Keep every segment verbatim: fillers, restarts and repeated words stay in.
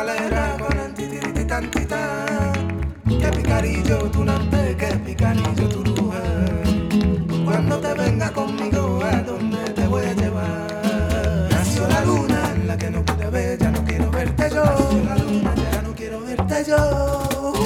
escalera con el titirititantitán. Que picarillo tu nante, que picarillo tu mujer. Cuando te venga conmigo, ¿a dónde te voy a llevar? Nació la luna en la que no pude ver, ya no quiero verte yo. Nació la luna, ya no quiero verte yo.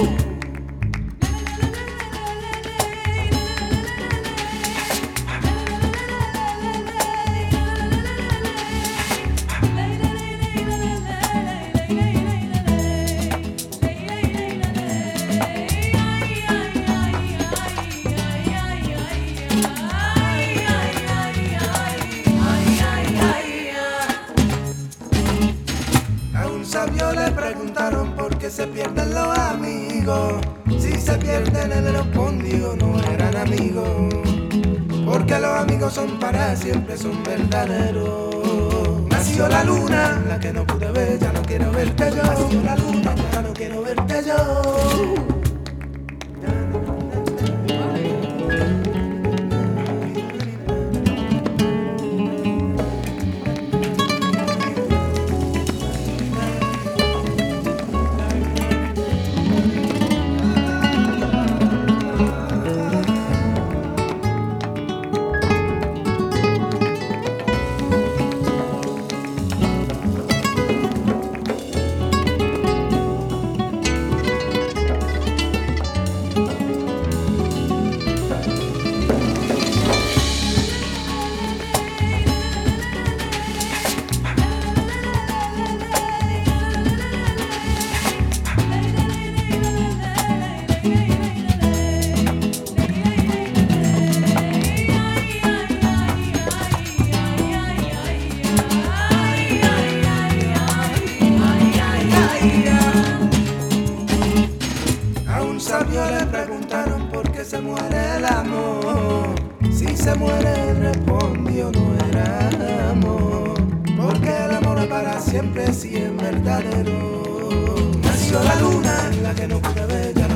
Sabio le preguntaron por qué se pierden los amigos. Si se pierden él respondió no eran amigos. Porque los amigos son para siempre, son verdaderos. Nació la luna, la que no pude ver, ya no quiero verte yo. Nació la luna, ya no quiero verte yo. A un sabio le preguntaron por qué se muere el amor. Si se muere respondió no era amor. Porque el amor es para siempre si es verdadero. Nació la luna en la que no pude ver, ya no